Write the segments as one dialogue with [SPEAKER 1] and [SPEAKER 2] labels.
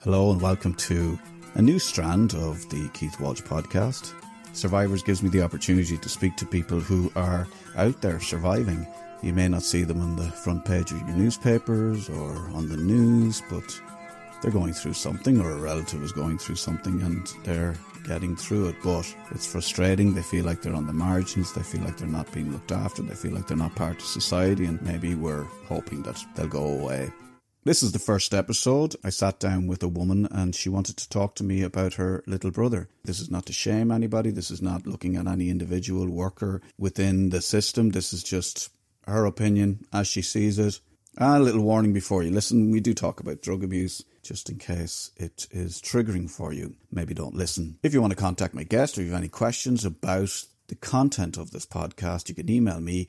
[SPEAKER 1] Hello and welcome to a new strand of the Keith Walsh podcast. Survivors gives me the opportunity to speak to people who are out there surviving. You may not see them on the front page of your newspapers or on the news, but they're going through something, or a relative is going through something and they're getting through it. But it's frustrating. They feel like they're on the margins. They feel like they're not being looked after. They feel like they're not part of society, and maybe we're hoping that they'll go away. This is the first episode. I sat down with a woman and she wanted to talk to me about her little brother. This is not to shame anybody. This is not looking at any individual worker within the system. This is just her opinion as she sees it. A little warning before you listen. We do talk about drug abuse, just in case it is triggering for you. Maybe don't listen. If you want to contact my guest or you have any questions about the content of this podcast, you can email me,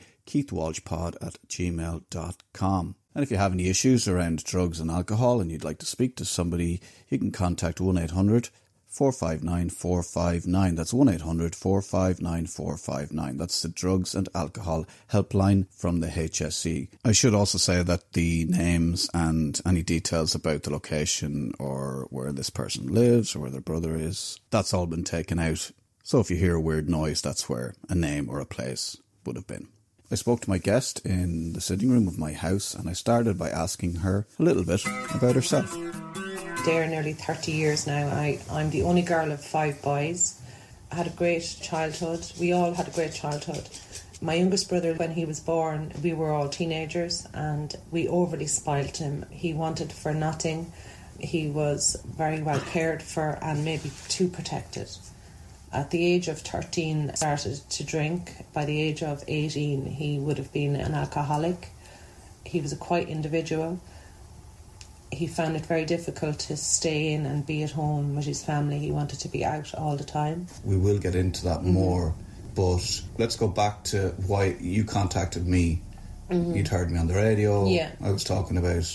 [SPEAKER 1] keithwalshpod@gmail.com. And if you have any issues around drugs and alcohol and you'd like to speak to somebody, you can contact 1-800-459-459. That's 1-800-459-459. That's the Drugs and Alcohol Helpline from the HSE. I should also say that the names and any details about the location or where this person lives or where their brother is, that's all been taken out. So if you hear a weird noise, that's where a name or a place would have been. I spoke to my guest in the sitting room of my house and I started by asking her a little bit about herself.
[SPEAKER 2] They're nearly 30 years now. I'm the only girl of 5 boys. I had a great childhood. We all had a great childhood. My youngest brother, when he was born, we were all teenagers and we overly spoilt him. He wanted for nothing. He was very well cared for and maybe too protected. At the age of 13, started to drink. By the age of 18, he would have been an alcoholic. He was a quiet individual. He found it very difficult to stay in and be at home with his family. He wanted to be out all the time.
[SPEAKER 1] We will get into that more, but let's go back to why you contacted me. You'd heard me on the radio.
[SPEAKER 2] Yeah.
[SPEAKER 1] I was talking about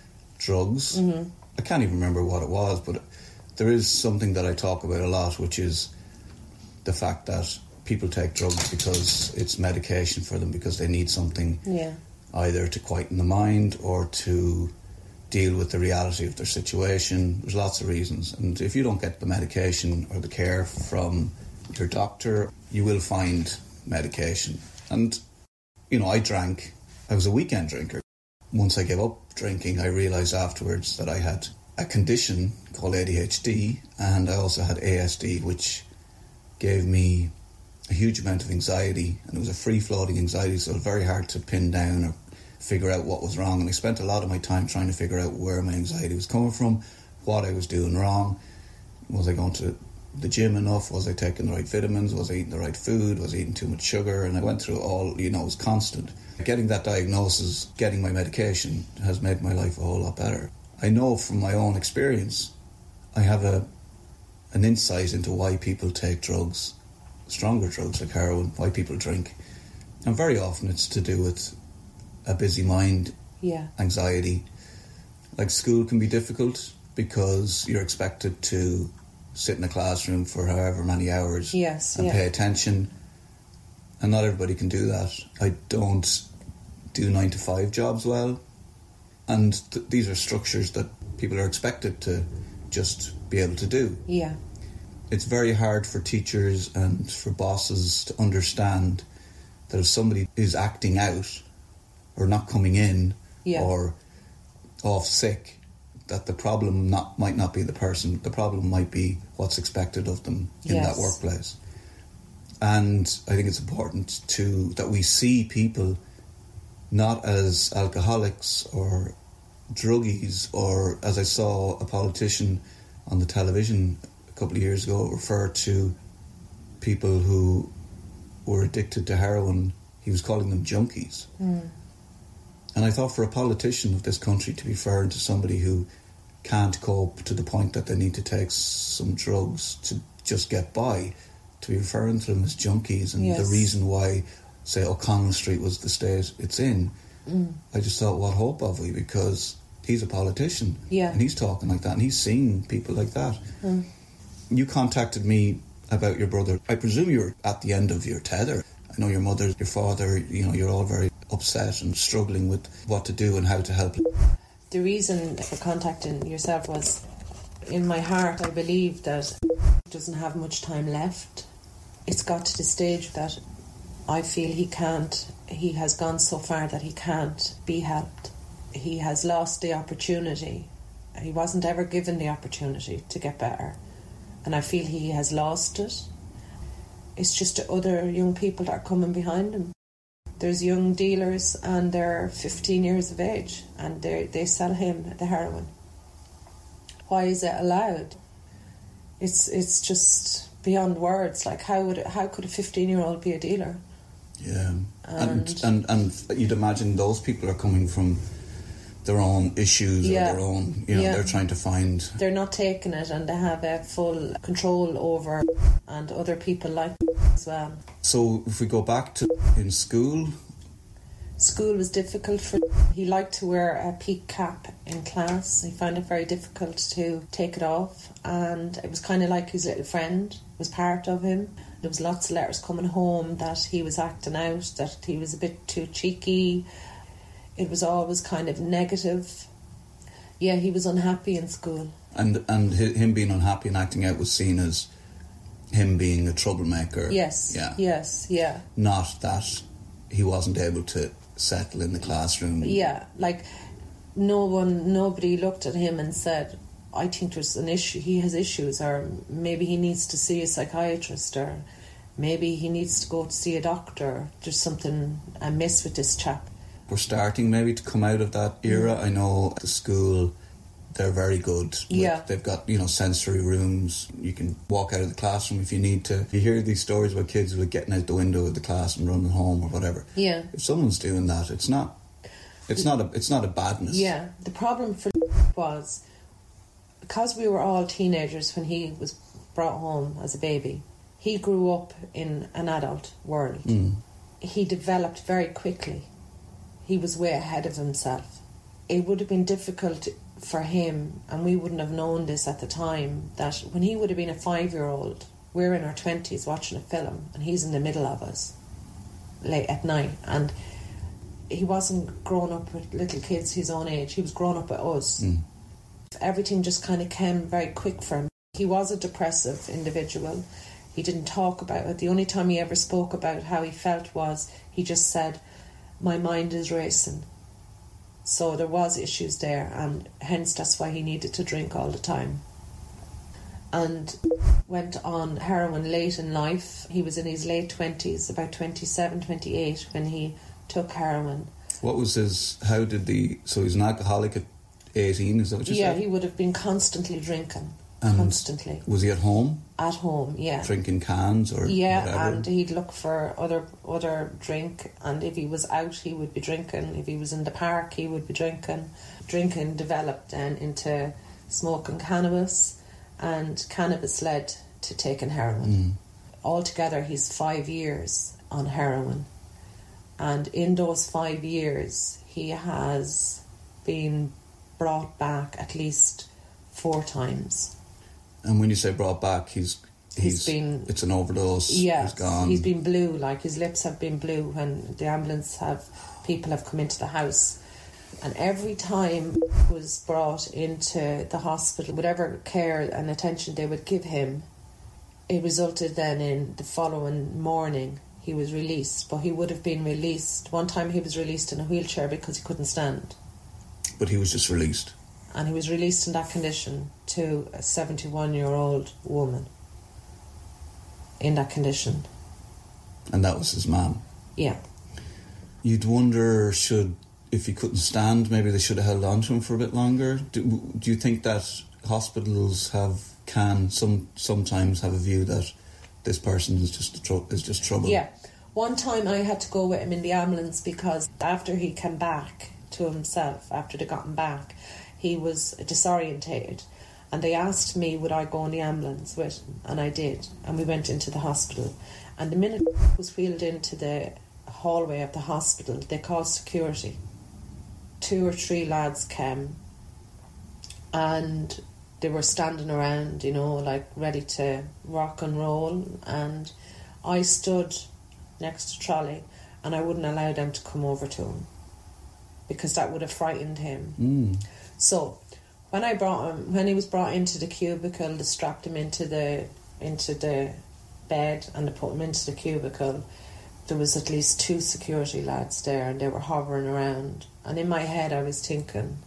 [SPEAKER 1] drugs. I can't even remember what it was, but there is something that I talk about a lot, which is the fact that people take drugs because it's medication for them, because they need something either to quieten the mind or to deal with the reality of their situation. There's lots of reasons, and if you don't get the medication or the care from your doctor, you will find medication. And you know, I drank. I was a weekend drinker. Once I gave up drinking, I realised afterwards that I had a condition called ADHD, and I also had ASD, which gave me a huge amount of anxiety, and it was a free-floating anxiety, so it was very hard to pin down or figure out what was wrong. And I spent a lot of my time trying to figure out where my anxiety was coming from, what I was doing wrong. Was I going to the gym enough? Was I taking the right vitamins? Was I eating the right food? Was I eating too much sugar? And I went through all, it was constant. Getting that diagnosis, getting my medication has made my life a whole lot better. I know from my own experience, I have an insight into why people take drugs, stronger drugs like heroin, why people drink. And very often it's to do with a busy mind, anxiety. Like school can be difficult because you're expected to sit in a classroom for however many hours and pay attention. And not everybody can do that. I don't do 9-to-5 jobs well. And these are structures that people are expected to just be able to do.
[SPEAKER 2] Yeah.
[SPEAKER 1] It's very hard for teachers and for bosses to understand that if somebody is acting out or not coming in or off sick, that the problem might not be the person. The problem might be what's expected of them in that workplace. And I think it's important that we see people not as alcoholics or druggies, or as I saw a politician on the television a couple of years ago refer to people who were addicted to heroin. He was calling them junkies. And I thought for a politician of this country to be referring to somebody who can't cope to the point that they need to take some drugs to just get by, to be referring to them as junkies, and the reason why, say, O'Connell Street was the state it's in, I just thought, what hope have we? Because he's a politician, and he's talking like that, and he's seen people like that. You contacted me about your brother. I presume you're at the end of your tether. I know your mother, your father, you're all very upset and struggling with what to do and how to help.
[SPEAKER 2] The reason for contacting yourself was in my heart, I believe that he doesn't have much time left. It's got to the stage that I feel he has gone so far that he can't be helped. He has lost the opportunity. He wasn't ever given the opportunity to get better. And I feel he has lost it. It's just the other young people that are coming behind him. There's young dealers and they're 15 years of age and they sell him the heroin. Why is it allowed? It's just beyond words. Like, how could a 15-year-old be a dealer?
[SPEAKER 1] Yeah, and you'd imagine those people are coming from their own issues or their own, they're trying to find...
[SPEAKER 2] They're not taking it and they have a full control over, and other people like as well.
[SPEAKER 1] So if we go back to in school...
[SPEAKER 2] School was difficult for... He liked to wear a peak cap in class. He found it very difficult to take it off, and it was kind of like his little friend was part of him. There was lots of letters coming home that he was acting out, that he was a bit too cheeky. It was always kind of negative. Yeah, he was unhappy in school. And
[SPEAKER 1] him being unhappy and acting out was seen as him being a troublemaker.
[SPEAKER 2] Yes,
[SPEAKER 1] yeah.
[SPEAKER 2] Yes, yeah.
[SPEAKER 1] Not that he wasn't able to settle in the classroom.
[SPEAKER 2] Yeah, like nobody looked at him and said, I think there's an issue, he has issues, or maybe he needs to see a psychiatrist, or maybe he needs to go to see a doctor. There's something amiss with this chap.
[SPEAKER 1] We're starting maybe to come out of that era. I know at the school they're very good. They've got, sensory rooms. You can walk out of the classroom if you need to. You hear these stories about kids getting out the window of the class and running home or whatever.
[SPEAKER 2] Yeah.
[SPEAKER 1] If someone's doing that, it's not a badness.
[SPEAKER 2] Yeah. The problem for was, because we were all teenagers when he was brought home as a baby, he grew up in an adult world. He developed very quickly. He was way ahead of himself. It would have been difficult for him, and we wouldn't have known this at the time, that when he would have been a 5-year-old, we're in our 20s watching a film and he's in the middle of us late at night, and he wasn't growing up with little kids his own age, he was growing up with us. Everything just kind of came very quick for him. He was a depressive individual. He didn't talk about it. The only time he ever spoke about how he felt was he just said, my mind is racing. So there was issues there, and hence that's why he needed to drink all the time. And went on heroin late in life. He was in his late 20s, about 27, 28, when he took heroin.
[SPEAKER 1] What was so he's an alcoholic at 18, is that what you said?
[SPEAKER 2] Yeah, he would have been constantly drinking. Constantly.
[SPEAKER 1] Was he at home?
[SPEAKER 2] At home, yeah.
[SPEAKER 1] Drinking cans or whatever?
[SPEAKER 2] And he'd look for other drink, and if he was out he would be drinking. If he was in the park he would be drinking. Drinking developed then into smoking cannabis, and cannabis led to taking heroin. Altogether he's 5 years on heroin, and in those 5 years he has been brought back at least 4 times. And
[SPEAKER 1] when you say brought back, he's been... It's an overdose.
[SPEAKER 2] Yeah,
[SPEAKER 1] he's gone.
[SPEAKER 2] He's been blue, like his lips have been blue when the ambulance people have come into the house. And every time he was brought into the hospital, whatever care and attention they would give him, it resulted then in the following morning he was released. But he would have been released. One time he was released in a wheelchair because he couldn't stand.
[SPEAKER 1] But he was just released.
[SPEAKER 2] And he was released in that condition to a 71-year-old woman in that condition.
[SPEAKER 1] And that was his mum?
[SPEAKER 2] Yeah.
[SPEAKER 1] You'd wonder, if he couldn't stand, maybe they should have held on to him for a bit longer? Do you think that hospitals sometimes have a view that this person is just trouble?
[SPEAKER 2] Yeah. One time I had to go with him in the ambulance because after he came back to himself, after they got him back, he was disorientated, and they asked me would I go in the ambulance with him, and I did, and we went into the hospital. And the minute he was wheeled into the hallway of the hospital, they called security. 2 or 3 lads came, and they were standing around, like ready to rock and roll, and I stood next to Trolley, and I wouldn't allow them to come over to him because that would have frightened him. So When he was brought into the cubicle, they strapped him into the bed and they put him into the cubicle. There was at least 2 security lads there, and they were hovering around. And in my head, I was thinking,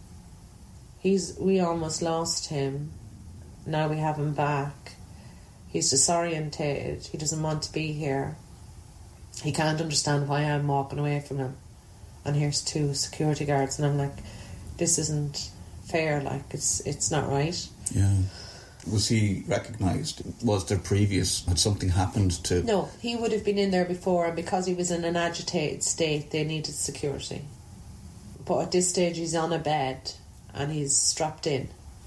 [SPEAKER 2] we almost lost him. Now we have him back. He's disorientated. He doesn't want to be here. He can't understand why I'm walking away from him. And here's 2 security guards, and I'm like, this isn't fair. Like, it's not right.
[SPEAKER 1] Yeah. Was he recognised? Was there had something happened to...
[SPEAKER 2] No, he would have been in there before, and because he was in an agitated state, they needed security. But at this stage, he's on a bed and he's strapped in.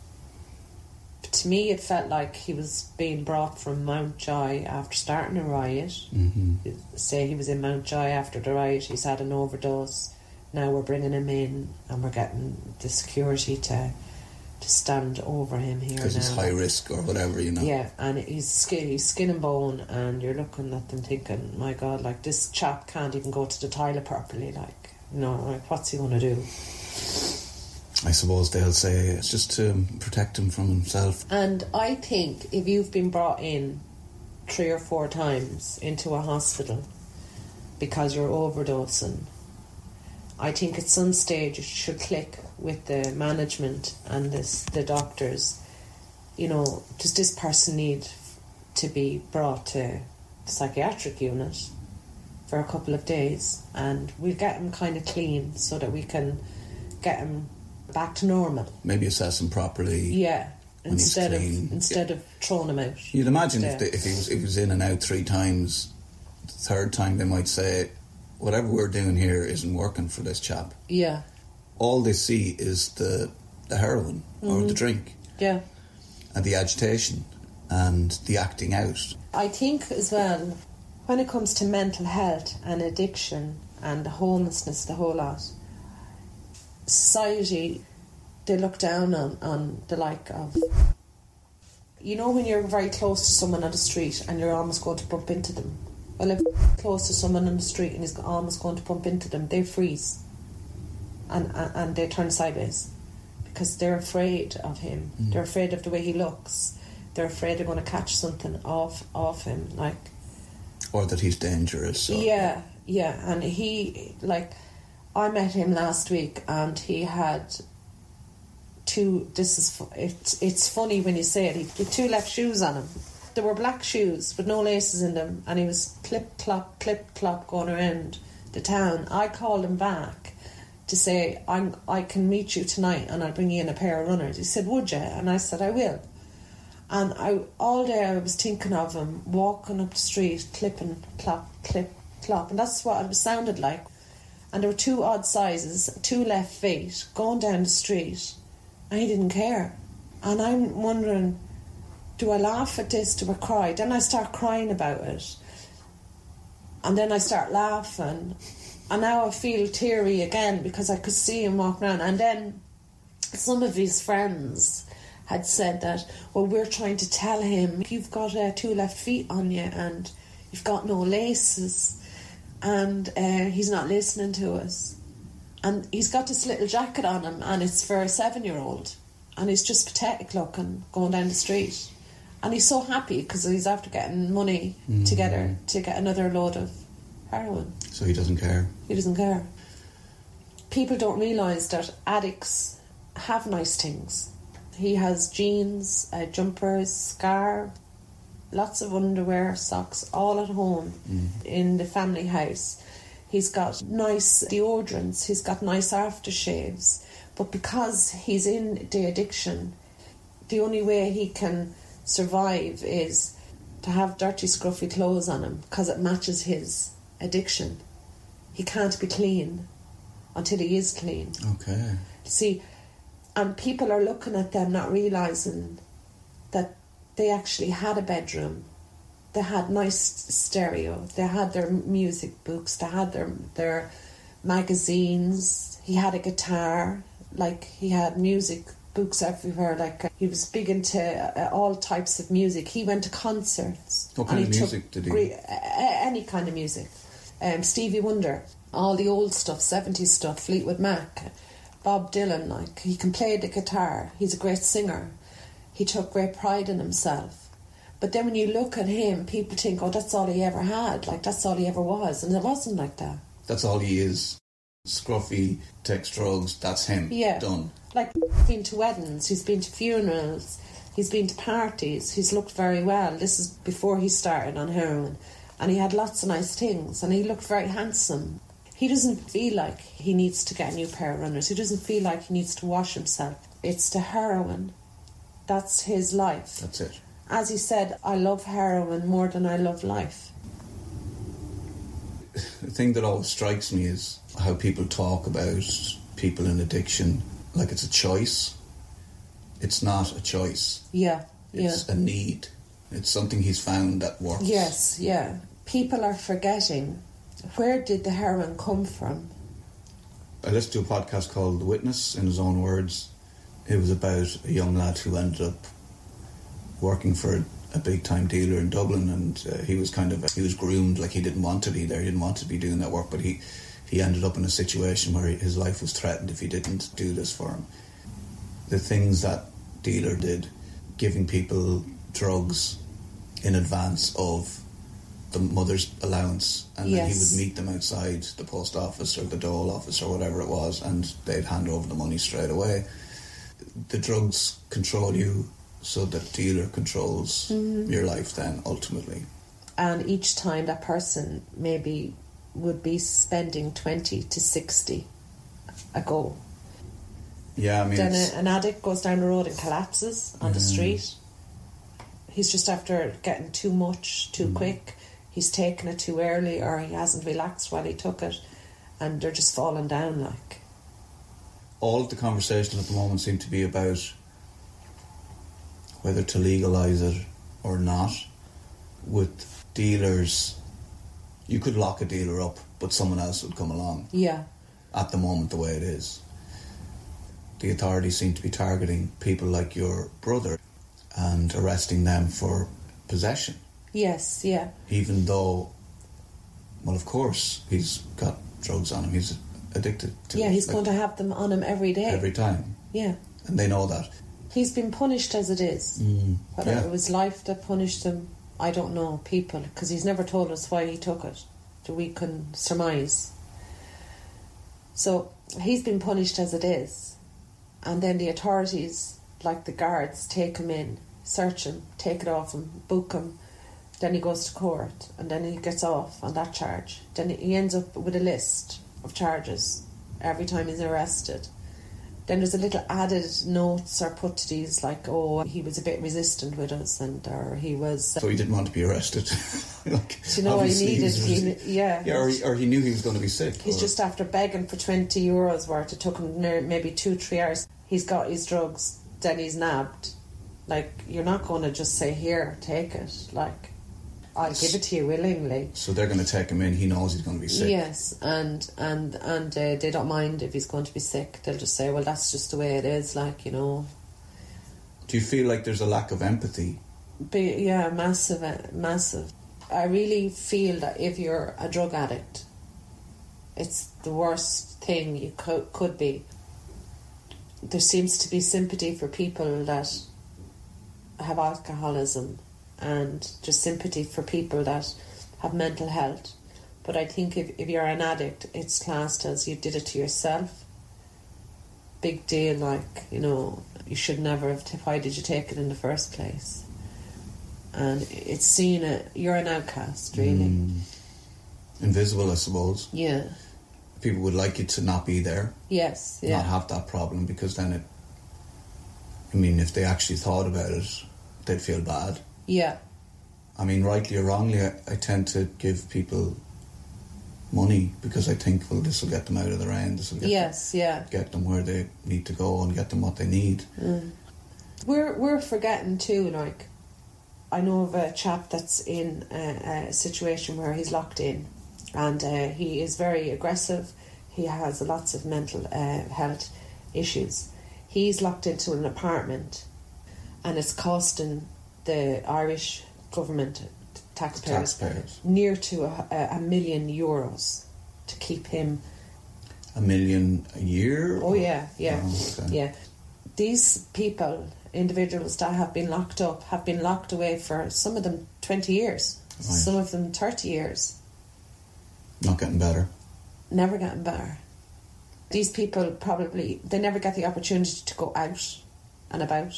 [SPEAKER 2] But to me, it felt like he was being brought from Mountjoy after starting a riot.
[SPEAKER 1] Mm-hmm.
[SPEAKER 2] Say he was in Mountjoy after the riot, he's had an overdose. Now we're bringing him in and we're getting the security to stand over him here now.
[SPEAKER 1] Because he's high risk or whatever, you know.
[SPEAKER 2] Yeah, and he's skin and bone, and you're looking at them thinking, my God, like, this chap can't even go to the toilet properly, like, you know, like, what's he going to do?
[SPEAKER 1] I suppose they'll say it's just to protect him from himself.
[SPEAKER 2] And I think if you've been brought in 3 or 4 times into a hospital because you're overdosing, I think at some stage it should click with the management and the doctors. You know, does this person need to be brought to the psychiatric unit for a couple of days? And we'll get him kind of clean so that we can get him back to normal.
[SPEAKER 1] Maybe assess him properly.
[SPEAKER 2] Yeah, instead of throwing him out.
[SPEAKER 1] You'd imagine if he was in and out 3 times, the 3rd time they might say, whatever we're doing here isn't working for this chap.
[SPEAKER 2] Yeah.
[SPEAKER 1] All they see is the heroin or the drink.
[SPEAKER 2] Yeah.
[SPEAKER 1] And the agitation and the acting out.
[SPEAKER 2] I think as well, when it comes to mental health and addiction and homelessness, the whole lot, society, they look down on the like of... You know when you're very close to someone on the street and you're almost going to bump into them? Well, if you're close to someone on the street and he's almost going to bump into them, they freeze and they turn sideways because they're afraid of him. They're afraid of the way he looks. They're afraid they're going to catch something off him, like... Or
[SPEAKER 1] that he's dangerous. Or...
[SPEAKER 2] Yeah, and he, like... I met him last week and he had 2... It's funny when you say it. He had 2 left shoes on him. There were black shoes with no laces in them, and he was clip-clop going around the town. I called him back to say, I can meet you tonight and I'll bring you in a pair of runners. He said, would you? And I said, I will. And all day I was thinking of him walking up the street, clip-clop, and that's what it sounded like. And there were 2 odd sizes, 2 left feet, going down the street, and he didn't care. And I'm wondering... Do I laugh at this? Do I cry? Then I start crying about it. And then I start laughing. And now I feel teary again because I could see him walking around. And then some of his friends had said that, well, we're trying to tell him, you've got 2 left feet on you and you've got no laces. And he's not listening to us. And he's got this little jacket on him and it's for a 7-year-old. And he's just pathetic looking, going down the street. And he's so happy because he's after getting money together to get another load of heroin.
[SPEAKER 1] So he doesn't care?
[SPEAKER 2] He doesn't care. People don't realise that addicts have nice things. He has jeans, jumpers, scarf, lots of underwear, socks, all at home in the family house. He's got nice deodorants, he's got nice aftershaves. But because he's in the addiction, the only way he can survive is to have dirty, scruffy clothes on him because it matches his addiction. He can't be clean until he is clean.
[SPEAKER 1] Okay.
[SPEAKER 2] See, and people are looking at them not realising that they actually had a bedroom. They had nice stereo. They had their music books. They had their magazines. He had a guitar. Like, he had music books everywhere. Like, he was big into all types of music. He went to concerts.
[SPEAKER 1] What kind of music did he?
[SPEAKER 2] Any kind of music. Stevie Wonder, all the old stuff, 70s stuff, Fleetwood Mac, Bob Dylan, like, he can play the guitar. He's a great singer. He took great pride in himself. But then when you look at him, people think, oh, that's all he ever had. Like, that's all he ever was. And it wasn't like that.
[SPEAKER 1] That's all he is. Scruffy, takes drugs, that's him.
[SPEAKER 2] Yeah.
[SPEAKER 1] Done.
[SPEAKER 2] Like, he's been to weddings, he's been to funerals, he's been to parties, he's looked very well. This is before he started on heroin. And he had lots of nice things, and he looked very handsome. He doesn't feel like he needs to get a new pair of runners. He doesn't feel like he needs to wash himself. It's the heroin. That's his life.
[SPEAKER 1] That's it.
[SPEAKER 2] As he said, I love heroin more than I love life.
[SPEAKER 1] The thing that always strikes me is how people talk about people in addiction like it's a choice. It's not a choice.
[SPEAKER 2] Yeah,
[SPEAKER 1] It's a need. It's something he's found that works.
[SPEAKER 2] Yes, yeah. People are forgetting, where did the heroin come from?
[SPEAKER 1] I listened to a podcast called The Witness, in his own words. It was about a young lad who ended up working for a big-time dealer in Dublin, and he was groomed, like he didn't want to be there, he didn't want to be doing that work, but he ended up in a situation where his life was threatened if he didn't do this for him. The things that dealer did, giving people drugs in advance of the mother's allowance, and then he would meet them outside the post office or the dole office or whatever it was, and they'd hand over the money straight away. The drugs control you, so the dealer controls your life then, ultimately.
[SPEAKER 2] And each time that person maybe would be spending 20 to 60 a go.
[SPEAKER 1] Yeah, I mean...
[SPEAKER 2] Then an addict goes down the road and collapses on the street. He's just after getting too much, too quick. He's taken it too early, or he hasn't relaxed while he took it, and they're just falling down, like.
[SPEAKER 1] All of the conversation at the moment seem to be about whether to legalise it or not. With dealers, you could lock a dealer up, but someone else would come along.
[SPEAKER 2] Yeah.
[SPEAKER 1] At the moment, the way it is. The authorities seem to be targeting people like your brother and arresting them for possession.
[SPEAKER 2] Yes, yeah.
[SPEAKER 1] Even though, well, of course, he's got drugs on him. He's addicted to it.
[SPEAKER 2] Yeah, he's going to have them on him every day.
[SPEAKER 1] Every time.
[SPEAKER 2] Yeah.
[SPEAKER 1] And they know that.
[SPEAKER 2] He's been punished as it is. Whether it was life that punished him, I don't know, people, because he's never told us why he took it. So we can surmise. So he's been punished as it is. And then the authorities, like the guards, take him in, search him, take it off him, book him. Then he goes to court, and then he gets off on that charge. Then he ends up with a list of charges every time he's arrested. Then there's a little added notes are put to these, like, oh, he was a bit resistant with us, or he was...
[SPEAKER 1] So he didn't want to be arrested.
[SPEAKER 2] Like, do you know what he needed?
[SPEAKER 1] Or he knew he was going to be sick.
[SPEAKER 2] He's just after begging for €20 worth. It took him maybe 2-3 hours. He's got his drugs, then he's nabbed. Like, you're not going to just say, here, take it. Like, I'll give it to you willingly.
[SPEAKER 1] So they're going to take him in. He knows he's going to be sick.
[SPEAKER 2] Yes, and they don't mind if he's going to be sick. They'll just say, well, that's just the way it is, like, you know.
[SPEAKER 1] Do you feel like there's a lack of empathy?
[SPEAKER 2] Yeah, massive. I really feel that if you're a drug addict, it's the worst thing you could be. There seems to be sympathy for people that have alcoholism, and just sympathy for people that have mental health. But I think if you're an addict, it's classed as you did it to yourself. Big deal, like, you know, you should never have... Why did you take it in the first place? And it's seen... You're an outcast, really.
[SPEAKER 1] Invisible, I suppose.
[SPEAKER 2] Yeah.
[SPEAKER 1] People would like you to not be there.
[SPEAKER 2] Yes, yeah.
[SPEAKER 1] Not have that problem, because then it... I mean, if they actually thought about it, they'd feel bad.
[SPEAKER 2] Yeah.
[SPEAKER 1] I mean, rightly or wrongly, I tend to give people money because I think, well, this will get them out of the rain. This will get them where they need to go and get them what they need.
[SPEAKER 2] We're forgetting too, like, I know of a chap that's in a situation where he's locked in, and he is very aggressive. He has lots of mental health issues. He's locked into an apartment, and it's costing the Irish government, taxpayers.
[SPEAKER 1] Taxpayers.
[SPEAKER 2] Near to €1 million to keep him.
[SPEAKER 1] 1 million a year?
[SPEAKER 2] Oh, yeah.
[SPEAKER 1] Oh, okay.
[SPEAKER 2] Yeah. These people, individuals that have been locked up, have been locked away for, some of them, 20 years.
[SPEAKER 1] Right.
[SPEAKER 2] Some of them 30 years.
[SPEAKER 1] Not getting better.
[SPEAKER 2] Never getting better. These people probably, they never get the opportunity to go out and about.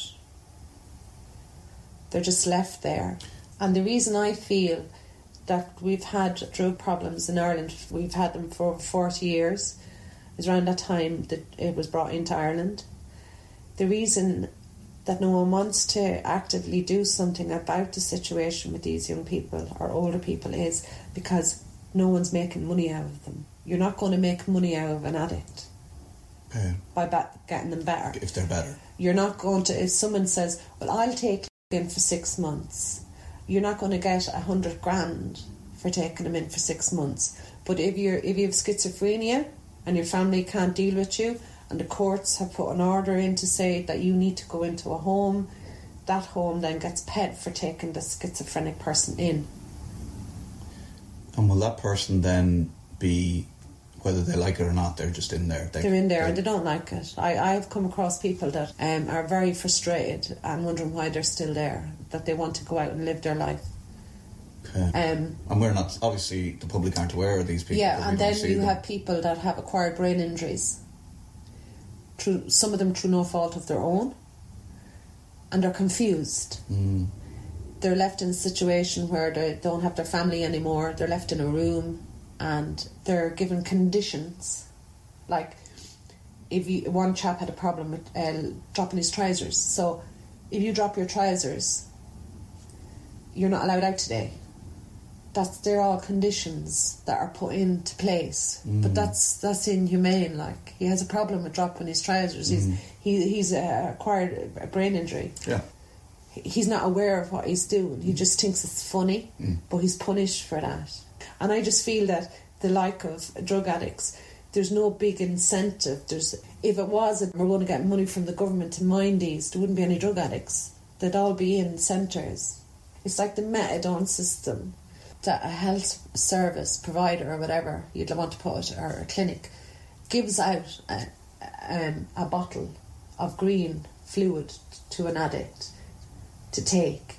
[SPEAKER 2] They're just left there. And the reason I feel that we've had drug problems in Ireland, we've had them for over 40 years, is around that time that it was brought into Ireland. The reason that no one wants to actively do something about the situation with these young people or older people is because no one's making money out of them. You're not going to make money out of an addict by getting them better.
[SPEAKER 1] If they're better.
[SPEAKER 2] You're not going to, if someone says, well, I'll take in for 6 months, you're not going to get 100 grand for taking them in for 6 months. But if you have schizophrenia and your family can't deal with you, and the courts have put an order in to say that you need to go into a home, that home then gets paid for taking the schizophrenic person in.
[SPEAKER 1] And will that person then be, whether they like it or not, they're just in there?
[SPEAKER 2] They're in there and they don't like it. I've come across people that are very frustrated and wondering why they're still there, that they want to go out and live their life.
[SPEAKER 1] Okay. And we're not, obviously the public aren't aware of these people.
[SPEAKER 2] Yeah, and then you have people that have acquired brain injuries, some of them through no fault of their own, and they're confused. They're left in a situation where they don't have their family anymore. They're left in a room and they're given conditions. Like, one chap had a problem with dropping his trousers. So if you drop your trousers, you're not allowed out today. They're all conditions that are put into place. But that's inhumane. Like, he has a problem with dropping his trousers. He's acquired a brain injury.
[SPEAKER 1] Yeah.
[SPEAKER 2] He's not aware of what he's doing. He just thinks it's funny, but he's punished for that. And I just feel that the like of drug addicts, there's no big incentive. If it was that we're going to get money from the government to mind these, there wouldn't be any drug addicts. They'd all be in centres. It's like the methadone system that a health service provider or whatever you'd want to put it, or a clinic, gives out a bottle of green fluid to an addict to take,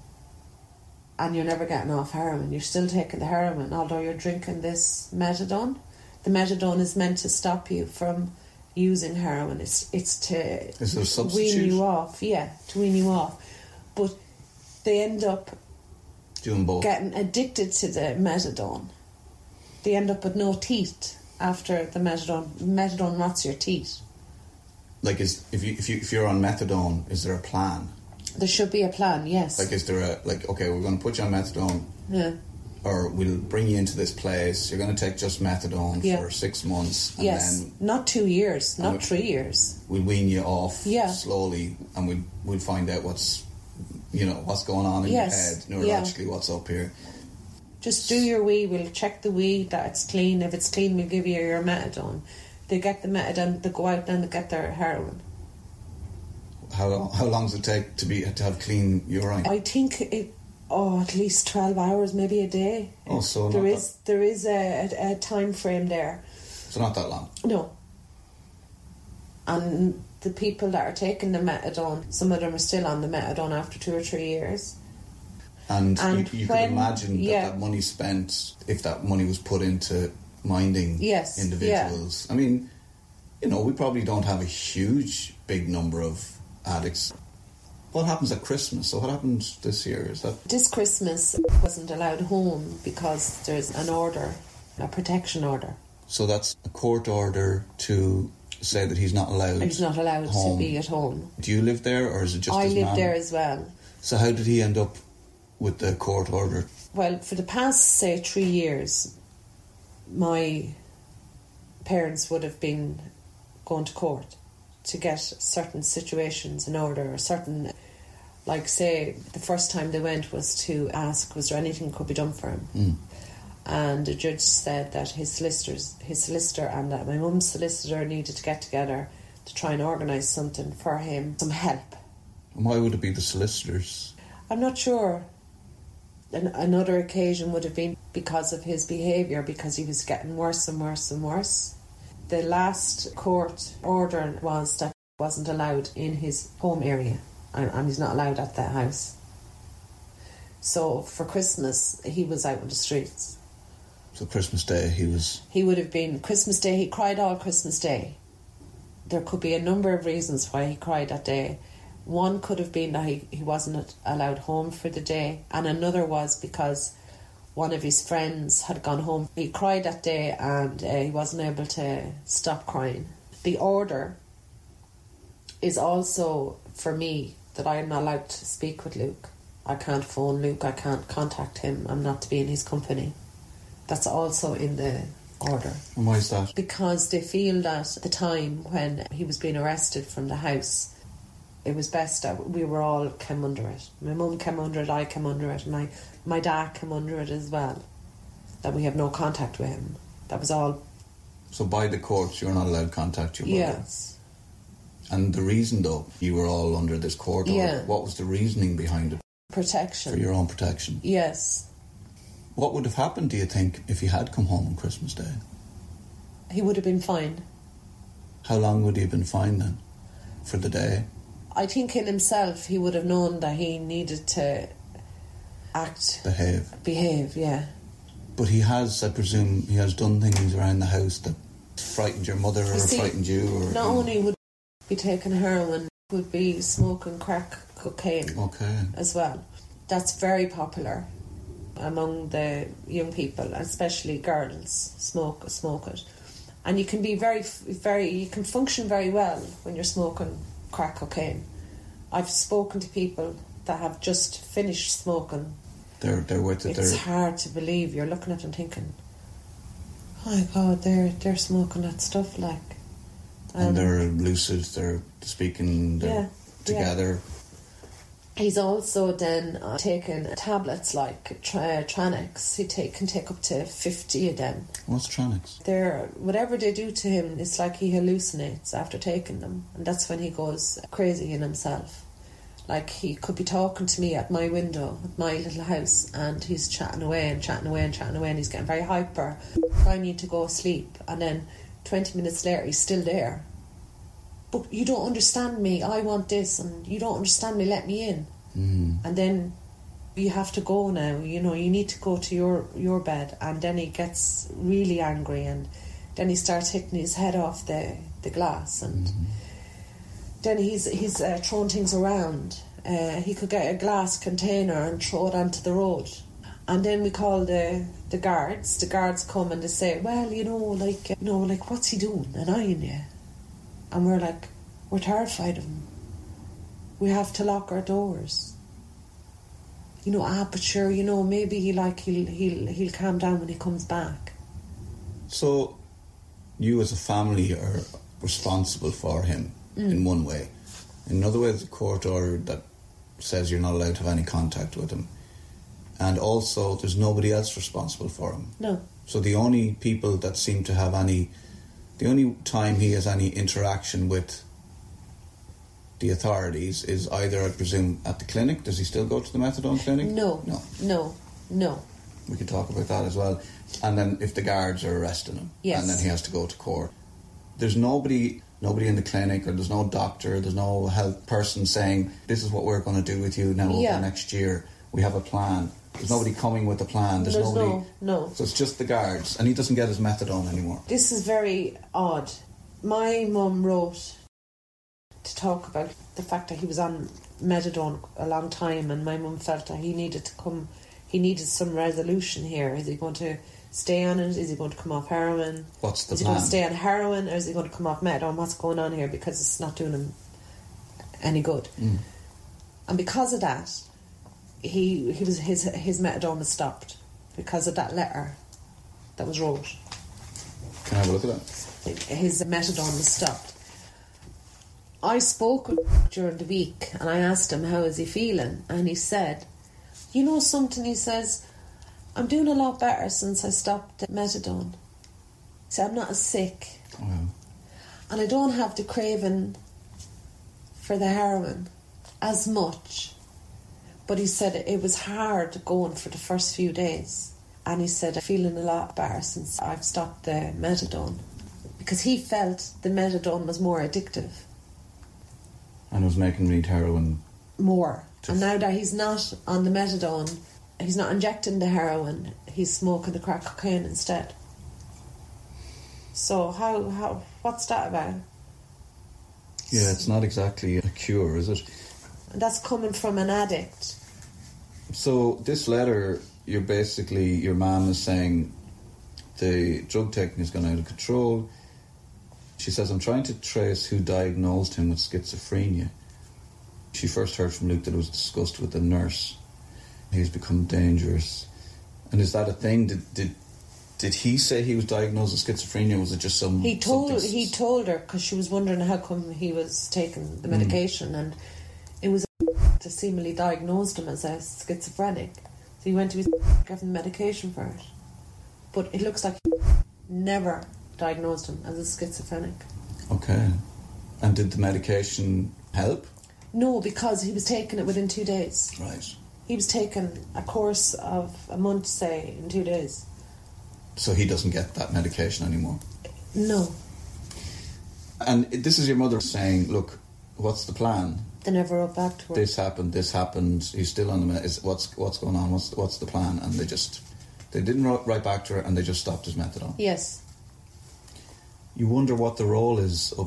[SPEAKER 2] and you're never getting off heroin. You're still taking the heroin, although you're drinking this methadone. The methadone is meant to stop you from using heroin. It's to
[SPEAKER 1] Is it a substitute?
[SPEAKER 2] wean you off. Yeah, to wean you off. But they end up
[SPEAKER 1] doing both,
[SPEAKER 2] getting addicted to the methadone. They end up with no teeth after the methadone. Methadone rots your teeth.
[SPEAKER 1] Like, if you're on methadone, is there a plan?
[SPEAKER 2] There should be a plan, yes.
[SPEAKER 1] Like, is there okay, we're going to put you on methadone, or we'll bring you into this place, you're going to take just methadone for 6 months, and then
[SPEAKER 2] not 2 years, not 3 years.
[SPEAKER 1] We'll wean you off slowly, and we'll find out what's going on in your head, neurologically, what's up here.
[SPEAKER 2] Just do your wee, we'll check the wee, that it's clean. If it's clean, we'll give you your methadone. They get the methadone, they go out and they get their heroin.
[SPEAKER 1] How long does it take to have clean urine?
[SPEAKER 2] I think at least 12 hours, maybe a day.
[SPEAKER 1] Oh, so
[SPEAKER 2] there is a time frame there.
[SPEAKER 1] So not that long.
[SPEAKER 2] No. And the people that are taking the methadone, some of them are still on the methadone after 2 or 3 years.
[SPEAKER 1] And you could imagine that money spent, if that money was put into minding individuals. I mean, we probably don't have a big number of addicts. What happens at Christmas? So what happened this year?
[SPEAKER 2] This Christmas wasn't allowed home because there's an order, a protection order.
[SPEAKER 1] So that's a court order to say that he's not allowed.
[SPEAKER 2] He's not allowed to be at home.
[SPEAKER 1] Do you live there, or is it just?
[SPEAKER 2] I
[SPEAKER 1] his
[SPEAKER 2] live
[SPEAKER 1] mum?
[SPEAKER 2] there as well.
[SPEAKER 1] So how did he end up with the court order?
[SPEAKER 2] Well, for the past, say, 3 years, my parents would have been going to court to get certain situations in order, or certain, like, say, the first time they went was to ask, was there anything could be done for him? And the judge said that his solicitor and that my mum's solicitor needed to get together to try and organise something for him, some help.
[SPEAKER 1] And why would it be the solicitors?
[SPEAKER 2] I'm not sure. Another occasion would have been because of his behaviour, because he was getting worse and worse and worse. The last court order was that he wasn't allowed in his home area, and he's not allowed at that house. So for Christmas, he was out on the streets.
[SPEAKER 1] So Christmas Day,
[SPEAKER 2] He would have been... Christmas Day, he cried all Christmas Day. There could be a number of reasons why he cried that day. One could have been that he wasn't allowed home for the day, and another was because one of his friends had gone home. He cried that day and he wasn't able to stop crying. The order is also, for me, that I am not allowed to speak with Luke. I can't phone Luke, I can't contact him, I'm not to be in his company. That's also in the order.
[SPEAKER 1] And why is that?
[SPEAKER 2] Because they feel that at the time when he was being arrested from the house, it was best that we were all came under it. My mum came under it, I came under it, and my dad came under it as well. That we have no contact with him. That was all.
[SPEAKER 1] So by the courts, you're not allowed to contact your brother?
[SPEAKER 2] Yes.
[SPEAKER 1] And the reason, though, you were all under this court order,
[SPEAKER 2] Yeah.
[SPEAKER 1] what was the reasoning behind it?
[SPEAKER 2] Protection.
[SPEAKER 1] For your own protection?
[SPEAKER 2] Yes.
[SPEAKER 1] What would have happened, do you think, if he had come home on Christmas Day?
[SPEAKER 2] He would have been fine.
[SPEAKER 1] How long would he have been fine then? For the day?
[SPEAKER 2] I think in himself he would have known that he needed to act. Behave, yeah.
[SPEAKER 1] But he has, I presume, he has done things around the house that frightened your mother or frightened you? Or
[SPEAKER 2] not only would he be taking heroin, would be smoking crack cocaine as well. That's very popular among the young people, especially girls, smoke it. And you can be you can function very well when you're smoking crack cocaine. I've spoken to people that have just finished smoking.
[SPEAKER 1] They're with it.
[SPEAKER 2] It's hard to believe. You're looking at them thinking, oh my God, they're smoking that stuff like.
[SPEAKER 1] And they're lucid, they're speaking, they're together.
[SPEAKER 2] He's also then taken tablets like Tranix. He can take up to 50 of them.
[SPEAKER 1] What's Tranix?
[SPEAKER 2] Whatever they do to him, it's like he hallucinates after taking them. And that's when he goes crazy in himself. Like he could be talking to me at my window, at my little house, and he's chatting away, and he's getting very hyper. I need to go sleep. And then 20 minutes later, he's still there. But you don't understand me, I want this, and you don't understand me, let me in. And then you have to go now, you need to go to your bed. And then he gets really angry, and then he starts hitting his head off the glass, and then he's throwing things around. He could get a glass container and throw it onto the road. And then we call the guards. The guards come and they say, well, like what's he doing, annoying you? And we're like, we're terrified of him. We have to lock our doors. But sure, maybe he'll calm down when he comes back.
[SPEAKER 1] So, you as a family are responsible for him in one way. In another way, there's a court order that says you're not allowed to have any contact with him. And also, there's nobody else responsible for him.
[SPEAKER 2] No.
[SPEAKER 1] So the only people that seem to have the only time he has any interaction with the authorities is either, I presume, at the clinic. Does he still go to the methadone clinic?
[SPEAKER 2] No.
[SPEAKER 1] We could talk about that as well. And then if the guards are arresting him, and then he has to go to court. There's nobody in the clinic, or there's no doctor, there's no health person saying, this is what we're going to do with you now over next year. We have a plan. There's nobody coming with a plan. There's nobody.
[SPEAKER 2] No.
[SPEAKER 1] So it's just the guards, and he doesn't get his methadone anymore.
[SPEAKER 2] This is very odd. My mum wrote to talk about the fact that he was on methadone a long time, and my mum felt that he needed some resolution here. Is he going to stay on it? Is he going to come off heroin?
[SPEAKER 1] What's the plan?
[SPEAKER 2] Is he going to stay on heroin, or is he going to come off methadone? What's going on here? Because it's not doing him any good. And because of that, his methadone was stopped because of that letter that was wrote.
[SPEAKER 1] Can I have a look at that?
[SPEAKER 2] His methadone was stopped. I spoke with him during the week, and I asked him how is he feeling, and he said, something, he says, I'm doing a lot better since I stopped the methadone. He said, I'm not as sick.
[SPEAKER 1] Wow.
[SPEAKER 2] And I don't have the craving for the heroin as much. But he said it was hard going for the first few days. And he said, I'm feeling a lot better since I've stopped the methadone. because he felt the methadone was more addictive.
[SPEAKER 1] And was making him need heroin.
[SPEAKER 2] More. And now that he's not on the methadone, he's not injecting the heroin, he's smoking the crack cocaine instead. So how what's that about?
[SPEAKER 1] Yeah, it's not exactly a cure, is it?
[SPEAKER 2] And that's coming from an addict.
[SPEAKER 1] So this letter, your mum is saying the drug taking has gone out of control. She says, I'm trying to trace who diagnosed him with schizophrenia. She first heard from Luke that it was discussed with the nurse. He's become dangerous. And is that a thing? Did he say he was diagnosed with schizophrenia, or was it just some...
[SPEAKER 2] He told her, because she was wondering how come he was taking the medication, and it was to seemingly diagnosed him as a schizophrenic. So he went to his given medication for it. But it looks like he never diagnosed him as a schizophrenic.
[SPEAKER 1] Okay. And did the medication help?
[SPEAKER 2] No, because he was taking it within 2 days.
[SPEAKER 1] Right.
[SPEAKER 2] He was taking a course of a month, say, in 2 days.
[SPEAKER 1] So he doesn't get that medication anymore?
[SPEAKER 2] No.
[SPEAKER 1] And this is your mother saying, look, what's the plan?
[SPEAKER 2] They never wrote back to her.
[SPEAKER 1] This happened, he's still on the... What's going on? What's the plan? And they didn't write back to her, and they just stopped his methadone.
[SPEAKER 2] Yes.
[SPEAKER 1] You wonder what the role is of...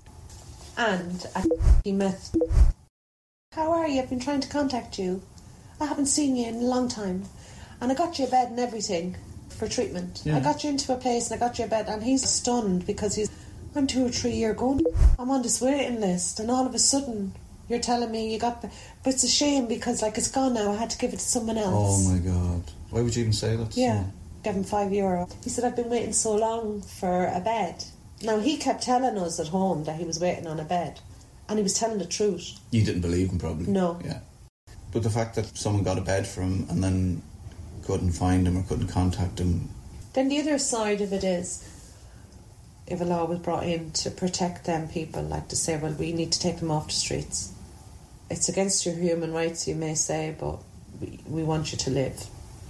[SPEAKER 2] And he met... How are you? I've been trying to contact you. I haven't seen you in a long time. And I got you a bed and everything for treatment. Yeah. I got you into a place and I got you a bed, and he's stunned because I'm 2 or 3 years going. I'm on this waiting list, and all of a sudden you're telling me you got... But it's a shame because it's gone now. I had to give it to someone else.
[SPEAKER 1] Oh my God. Why would you even say that?
[SPEAKER 2] Yeah. Give him €5. He said, I've been waiting so long for a bed. Now, he kept telling us at home that he was waiting on a bed, and he was telling the truth.
[SPEAKER 1] You didn't believe him, probably.
[SPEAKER 2] No.
[SPEAKER 1] Yeah. But the fact that someone got a bed for him and then couldn't find him or couldn't contact him...
[SPEAKER 2] Then the other side of it is, if a law was brought in to protect them people, like to say, well, we need to take them off the streets. It's against your human rights, you may say, but we want you to live.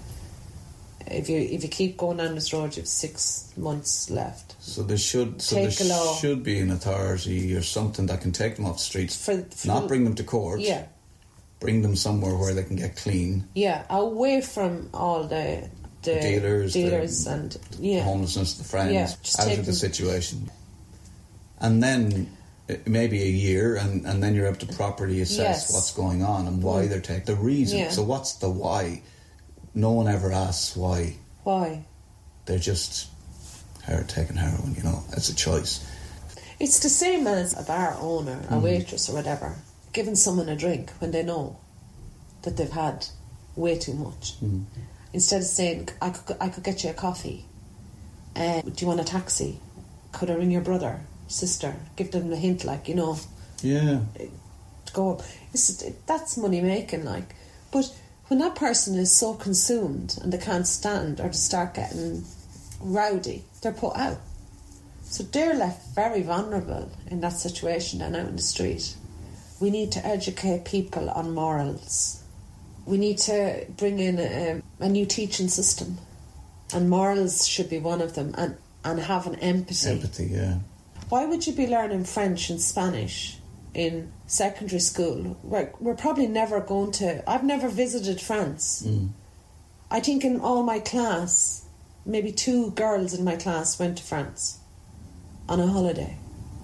[SPEAKER 2] If you keep going down this road, you have 6 months left.
[SPEAKER 1] So there should be an authority or something that can take them off the streets. Not bring them to court.
[SPEAKER 2] Yeah.
[SPEAKER 1] Bring them somewhere where they can get clean.
[SPEAKER 2] Yeah, away from all the dealers and
[SPEAKER 1] homelessness, the friends, out of the situation. And then maybe a year, and then you're able to properly assess what's going on and why they're taking the reason. Yeah. So what's the why? No one ever asks why.
[SPEAKER 2] Why?
[SPEAKER 1] They're just taking heroin, it's a choice.
[SPEAKER 2] It's the same as a bar owner, a waitress or whatever, giving someone a drink when they know that they've had way too much. Instead of saying, I could get you a coffee. Do you want a taxi? Could I ring your brother, sister? Give them a hint,
[SPEAKER 1] Yeah.
[SPEAKER 2] Go up. That's money making, But when that person is so consumed and they can't stand, or to start getting rowdy, they're put out. So they're left very vulnerable in that situation and out in the street. We need to educate people on morals. We need to bring in a new teaching system, and morals should be one of them, and have an empathy.
[SPEAKER 1] Empathy, yeah.
[SPEAKER 2] Why would you be learning French and Spanish in secondary school? We're probably never going to... I've never visited France. I think in all my class, maybe 2 girls in my class went to France on a holiday.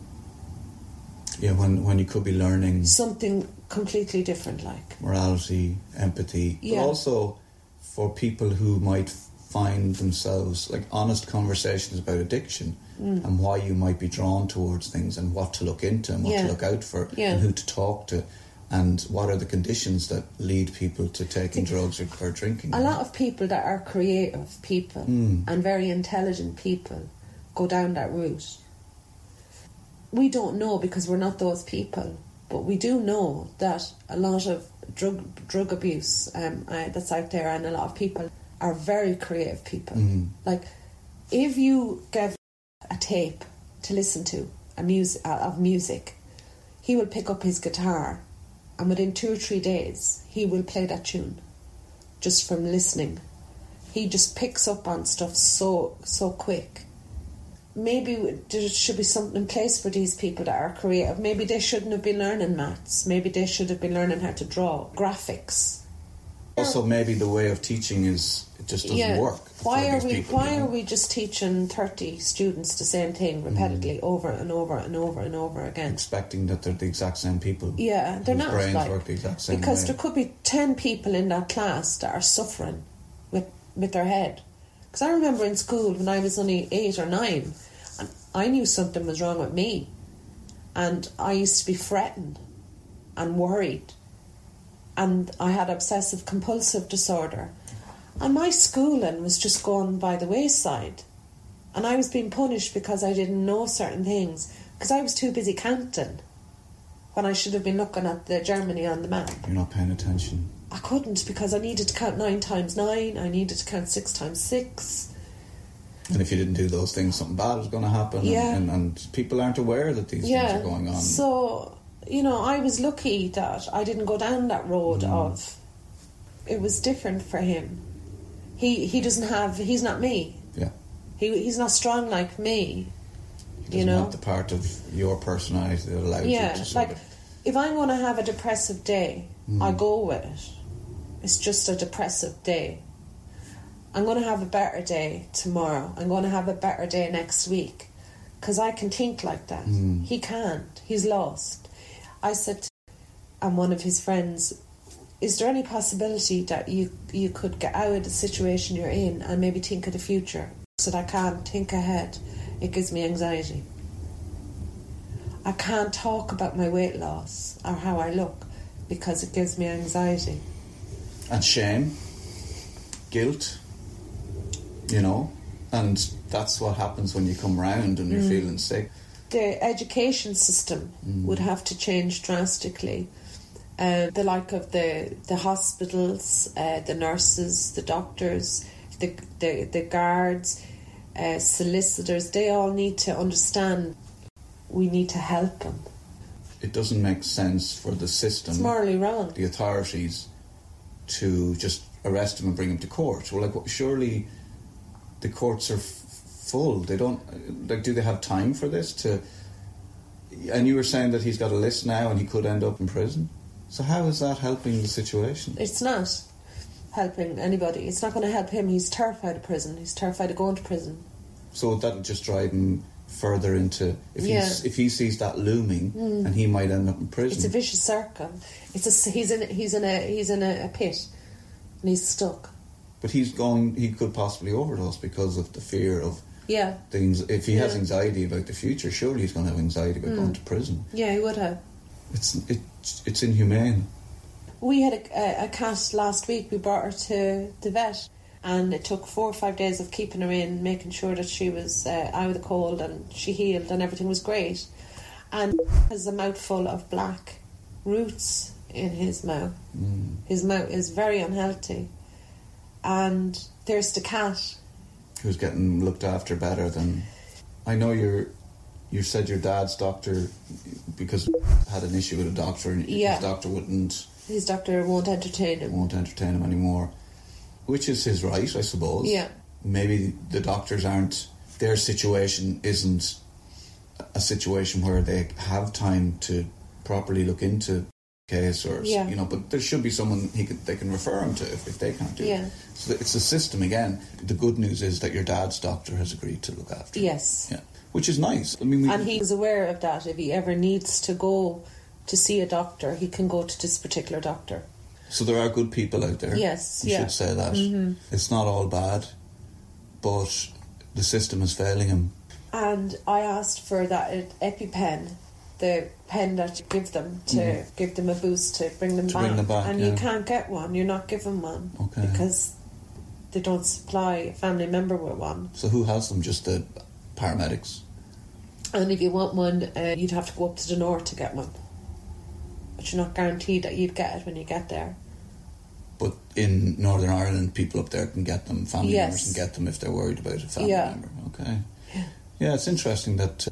[SPEAKER 1] Yeah, when you could be learning...
[SPEAKER 2] something completely different,
[SPEAKER 1] morality, empathy, but also for people who might find themselves, honest conversations about addiction and why you might be drawn towards things and what to look into and what to look out for and who to talk to and what are the conditions that lead people to taking drugs or drinking.
[SPEAKER 2] A lot of people that are creative people and very intelligent people go down that route. We don't know because we're not those people, but we do know that a lot of drug abuse that's out there, and a lot of people are very creative people. If you give a tape to listen to of music, he will pick up his guitar, and within 2 or 3 days he will play that tune just from listening. He just picks up on stuff so quick. maybe there should be something in place for these people that are creative. Maybe they shouldn't have been learning maths. Maybe they should have been learning how to draw, graphics.
[SPEAKER 1] Also, maybe the way of teaching it just doesn't work.
[SPEAKER 2] Why are we just teaching 30 students the same thing repeatedly over and over and over and over again?
[SPEAKER 1] Expecting that they're the exact same people.
[SPEAKER 2] Yeah, they're not.
[SPEAKER 1] Brains work the exact same
[SPEAKER 2] because
[SPEAKER 1] way.
[SPEAKER 2] there could be 10 people in that class that are suffering with their head. Because I remember in school when I was only 8 or 9, and I knew something was wrong with me, and I used to be fretting and worried, and I had obsessive compulsive disorder, and my schooling was just going by the wayside, and I was being punished because I didn't know certain things, because I was too busy counting when I should have been looking at the Germany on the map.
[SPEAKER 1] You're not paying attention.
[SPEAKER 2] I couldn't, because I needed to count 9 times 9, I needed to count 6 times 6.
[SPEAKER 1] And if you didn't do those things, something bad was going to happen.
[SPEAKER 2] Yeah.
[SPEAKER 1] And people aren't aware that these things are going on.
[SPEAKER 2] So, I was lucky that I didn't go down that road of... It was different for him. He doesn't have... He's not me.
[SPEAKER 1] Yeah.
[SPEAKER 2] He's not strong like me.
[SPEAKER 1] He doesn't have the part of your personality that allows you to sort of...
[SPEAKER 2] if I'm going to have a depressive day, I go with it. It's just a depressive day. I'm going to have a better day tomorrow. I'm going to have a better day next week. Because I can think like that. He can't. He's lost. I said to him, one of his friends, is there any possibility that you could get out of the situation you're in and maybe think of the future? I said, I can't think ahead. It gives me anxiety. I can't talk about my weight loss or how I look because it gives me anxiety.
[SPEAKER 1] And shame, guilt, and that's what happens when you come round and you're feeling sick.
[SPEAKER 2] The education system would have to change drastically. The like of the hospitals, the nurses, the doctors, the guards, solicitors, they all need to understand we need to help them.
[SPEAKER 1] It doesn't make sense for the system,
[SPEAKER 2] it's morally wrong,
[SPEAKER 1] the authorities, to just arrest him and bring him to court. Well, surely the courts are full. They don't, do they have time for this? And you were saying that he's got a list now and he could end up in prison. So how is that helping the situation? It's
[SPEAKER 2] not helping anybody. It's not going to help him. He's terrified of prison. He's terrified of going to prison. So
[SPEAKER 1] that'll just drive him further into... If he sees that looming, and he might end up in prison.
[SPEAKER 2] It's a vicious circle. He's in a pit, and he's stuck.
[SPEAKER 1] But he could possibly overdose because of the fear of things. If he has anxiety about the future, surely he's going to have anxiety about going to prison.
[SPEAKER 2] Yeah, he would have.
[SPEAKER 1] It's inhumane.
[SPEAKER 2] We had a cat last week. We brought her to the vet, and it took 4 or 5 days of keeping her in, making sure that she was out of the cold and she healed and everything was great. And has a mouthful of black roots in his mouth. His mouth is very unhealthy. And there's the cat,
[SPEAKER 1] who's getting looked after better than... I know you said your dad's doctor, because had an issue with a doctor, and his doctor wouldn't...
[SPEAKER 2] His doctor won't entertain him.
[SPEAKER 1] Won't entertain him anymore. Which is his right, I suppose.
[SPEAKER 2] Yeah.
[SPEAKER 1] Maybe the doctors aren't... Their situation isn't a situation where they have time to properly look into case or... but there should be someone they can refer him to if they can't do it. So it's a system again. The good news is that your dad's doctor has agreed to look after him.
[SPEAKER 2] Yes.
[SPEAKER 1] Yeah. Which is nice. I mean,
[SPEAKER 2] and he's aware of that. If he ever needs to go to see a doctor, he can go to this particular doctor.
[SPEAKER 1] So there are good people out there.
[SPEAKER 2] Yes,
[SPEAKER 1] you should say that. It's not all bad, but the system is failing him.
[SPEAKER 2] And I asked for that EpiPen, the pen that you give them to give them a boost to bring them back. And you can't get one. You're not given one because they don't supply a family member with one.
[SPEAKER 1] So who has them? Just the paramedics?
[SPEAKER 2] And if you want one, you'd have to go up to the north to get one. But you're not guaranteed that you'd get it when you get there.
[SPEAKER 1] But in Northern Ireland, people up there can get them. Family members can get them if they're worried about a family member. Okay. Yeah, it's interesting that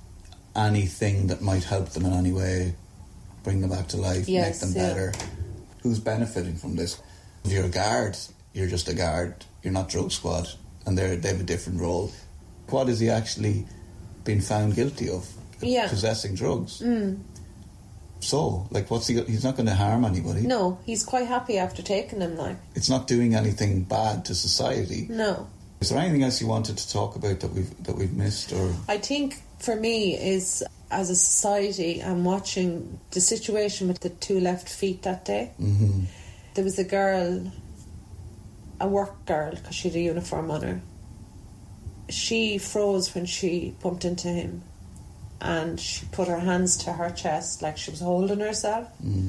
[SPEAKER 1] anything that might help them in any way, bring them back to life, make them better. Who's benefiting from this? If you're a guard, you're just a guard. You're not drug squad, and they have a different role. what is he actually been found guilty of?
[SPEAKER 2] Yeah.
[SPEAKER 1] Possessing drugs. So, like, he's not going to harm anybody.
[SPEAKER 2] No, he's quite happy after taking them, like.
[SPEAKER 1] It's not doing anything bad to society.
[SPEAKER 2] No.
[SPEAKER 1] Is there anything else you wanted to talk about that we've missed? Or
[SPEAKER 2] I think for me is, as a society, I'm watching the situation with the 2 left feet that day.
[SPEAKER 1] Mm-hmm.
[SPEAKER 2] There was a girl, a work girl, because she had a uniform on her. She froze when she bumped into him, and she put her hands to her chest like she was holding herself,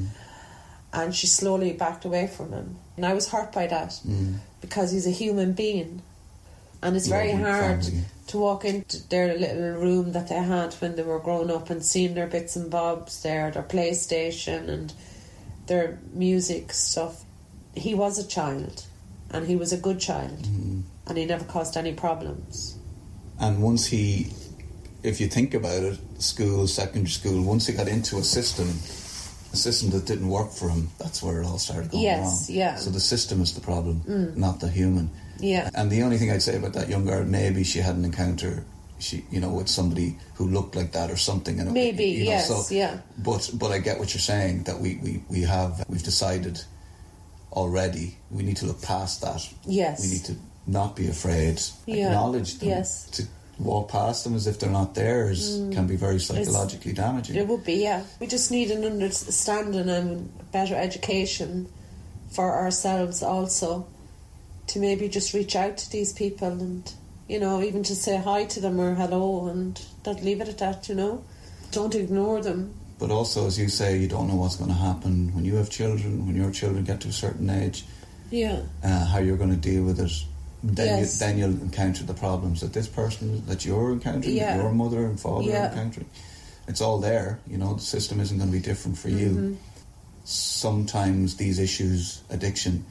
[SPEAKER 2] and she slowly backed away from him. And I was hurt by that, because he's a human being, and it's very hard to walk into their little room that they had when they were growing up and seeing their bits and bobs there, their PlayStation and their music stuff. He was a child, and he was a good child, and he never caused any problems.
[SPEAKER 1] And once if you think about it, school, secondary school, once he got into a system that didn't work for him, that's where it all started going wrong.
[SPEAKER 2] Yeah.
[SPEAKER 1] So the system is the problem, not the human.
[SPEAKER 2] Yeah.
[SPEAKER 1] And the only thing I'd say about that young girl, maybe she had an encounter, with somebody who looked like that or something. And
[SPEAKER 2] maybe, yes,
[SPEAKER 1] so,
[SPEAKER 2] yeah.
[SPEAKER 1] But I get what you're saying, that we've decided already we need to look past that.
[SPEAKER 2] Yes.
[SPEAKER 1] We need to not be afraid, acknowledge them.
[SPEAKER 2] Yes.
[SPEAKER 1] To walk past them as if they're not there can be very psychologically damaging.
[SPEAKER 2] It would be, yeah. We just need an understanding and better education for ourselves also, to maybe just reach out to these people and, even to say hi to them or hello, and don't leave it at that, Don't ignore them.
[SPEAKER 1] But also, as you say, you don't know what's going to happen when you have children, when your children get to a certain age.
[SPEAKER 2] Yeah.
[SPEAKER 1] How you're going to deal with it. Then you'll encounter the problems that this person, that you're encountering, that your mother and father are encountering. It's all there, the system isn't going to be different for you. Sometimes these issues, addiction,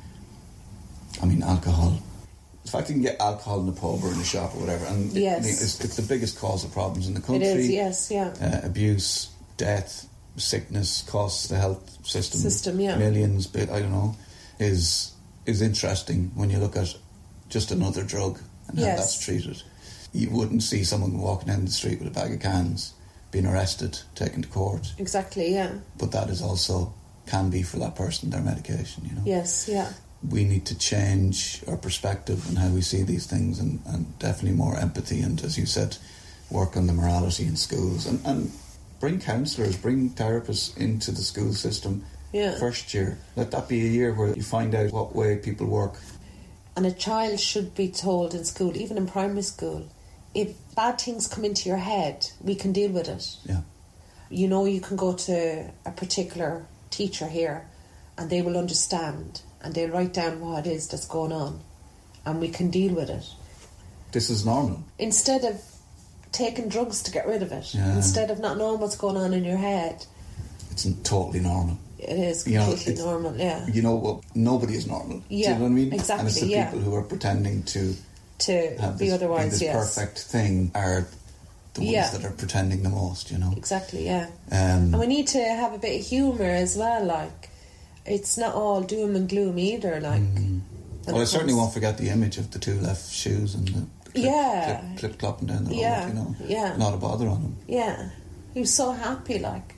[SPEAKER 1] alcohol, the fact you can get alcohol in the pub or in the shop or whatever, and it's the biggest cause of problems in the country.
[SPEAKER 2] It is, yes, yeah.
[SPEAKER 1] Abuse, death, sickness, costs the health system, millions, is interesting when you look at just another drug and how that's treated. You wouldn't see someone walking down the street with a bag of cans being arrested, taken to court.
[SPEAKER 2] Exactly, yeah.
[SPEAKER 1] But that is also, can be for that person, their medication,
[SPEAKER 2] Yes, yeah.
[SPEAKER 1] We need to change our perspective on how we see these things, and definitely more empathy, and, as you said, work on the morality in schools, and bring counsellors, bring therapists into the school system.
[SPEAKER 2] Yeah.
[SPEAKER 1] First year. Let that be a year where you find out what way people work.
[SPEAKER 2] And a child should be told in school, even in primary school, if bad things come into your head, we can deal with it.
[SPEAKER 1] Yeah.
[SPEAKER 2] You can go to a particular teacher here and they will understand and they'll write down what it is that's going on and we can deal with it.
[SPEAKER 1] This is normal.
[SPEAKER 2] Instead of taking drugs to get rid of it, instead of not knowing what's going on in your head.
[SPEAKER 1] It's totally normal.
[SPEAKER 2] It is completely normal, yeah.
[SPEAKER 1] Nobody is normal.
[SPEAKER 2] Yeah,
[SPEAKER 1] do you know what I mean?
[SPEAKER 2] Exactly,
[SPEAKER 1] and it's the people who are pretending to have
[SPEAKER 2] be otherwise,
[SPEAKER 1] this perfect thing are the ones that are pretending the most,
[SPEAKER 2] Exactly, yeah. And we need to have a bit of humour as well, like, it's not all doom and gloom either, like.
[SPEAKER 1] Well, I certainly won't forget the image of the 2 left shoes and the clip clopping down the road,
[SPEAKER 2] Yeah.
[SPEAKER 1] Not a bother on him.
[SPEAKER 2] Yeah. He was so happy, like,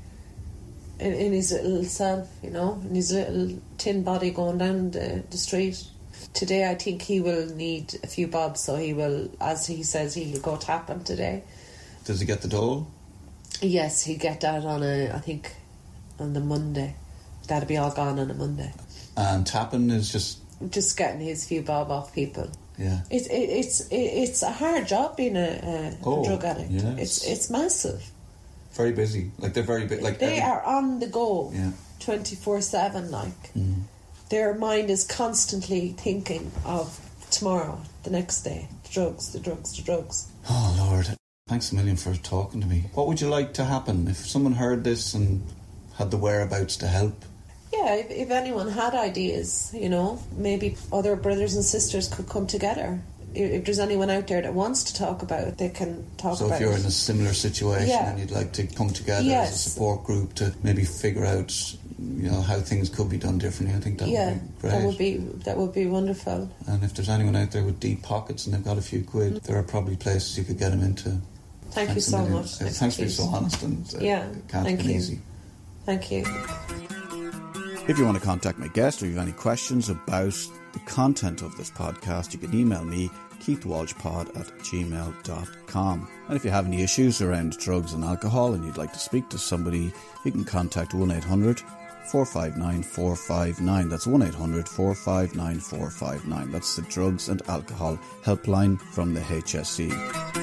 [SPEAKER 2] in his little self, in his little tin body going down the street. Today I think he will need a few bobs, so he will, as he says, he'll go tapping today.
[SPEAKER 1] Does he get the dole?
[SPEAKER 2] Yes, he'll get that on the Monday. That'll be all gone on a Monday.
[SPEAKER 1] And tapping is
[SPEAKER 2] just getting his few bob off people.
[SPEAKER 1] Yeah.
[SPEAKER 2] It's a hard job being a drug addict.
[SPEAKER 1] Yes.
[SPEAKER 2] It's massive.
[SPEAKER 1] Very busy. Like, they're very big. Like,
[SPEAKER 2] they are on the go.
[SPEAKER 1] Yeah.
[SPEAKER 2] 24/7, like. Their mind is constantly thinking of tomorrow, the next day, the drugs.
[SPEAKER 1] Oh, Lord. Thanks a million for talking to me. What would you like to happen if someone heard this and had the whereabouts to help?
[SPEAKER 2] Yeah, if anyone had ideas, maybe other brothers and sisters could come together. If there's anyone out there that wants to talk about it, they can talk about it. So
[SPEAKER 1] if you're in a similar situation and you'd like to come together as a support group to maybe figure out how things could be done differently. I think that would be great.
[SPEAKER 2] That would be wonderful.
[SPEAKER 1] And if there's anyone out there with deep pockets and they've got a few quid, there are probably places you could get them into.
[SPEAKER 2] Thank you so much.
[SPEAKER 1] Thanks for being so honest, and it can't be easy.
[SPEAKER 2] Thank you.
[SPEAKER 1] If you want to contact my guest or you have any questions about the content of this podcast, you can email me, keithwalshpod@gmail.com. And if you have any issues around drugs and alcohol and you'd like to speak to somebody, you can contact 1-800-459-459. That's 1-800-459-459. That's the Drugs and Alcohol Helpline from the HSE.